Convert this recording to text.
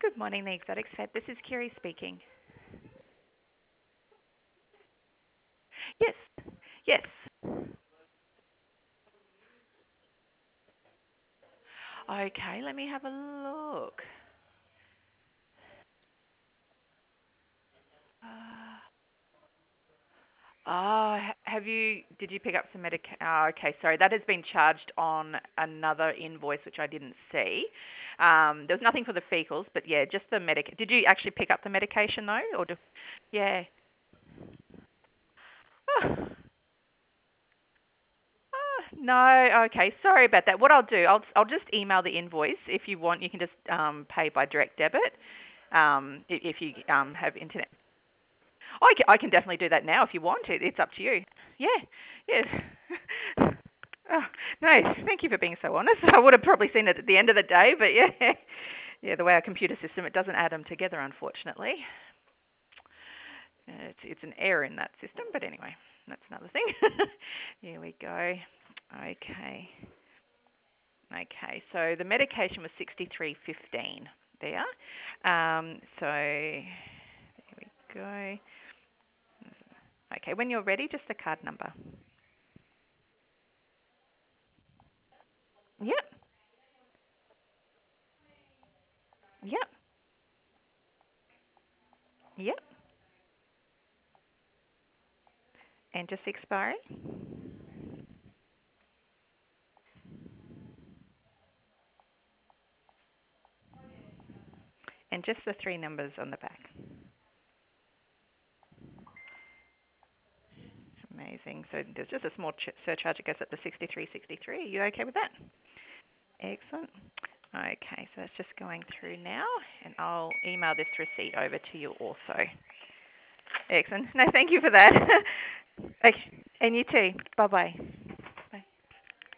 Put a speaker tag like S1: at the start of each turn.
S1: Good morning, the Exotic Vet. This is Kiri speaking. Yes, yes. Okay, let me have a look. Uh, have you? Did you pick up some medic? Oh, okay, sorry. That has been charged on another invoice, which I didn't see. There was nothing for the fecals, but yeah, just the medic. Did you actually pick up the medication though, or do? Yeah. Oh, no, okay. Sorry about that. What I'll do, I'll just email the invoice. If you want, you can just pay by direct debit. If you have internet. I can definitely do that now if you want it. It's up to you. Yeah, yes. Oh, no, thank you for being so honest. I would have probably seen it at the end of the day, but yeah, yeah. The way our computer system, it doesn't add them together, unfortunately. It's an error in that system, but anyway, that's another thing. Here we go. Okay, okay. So the medication was 63.15 there. So here we go. Okay, when you're ready, just the card number. Yep, yep, yep. And just expiry. And just the three numbers on the back. Amazing. So there's just a small surcharge. It goes up to 63.63. Are you okay with that? Excellent. Okay, so it's just going through now, and I'll email this receipt over to you also. Excellent. No, thank you for that. Okay, and you too. Bye bye.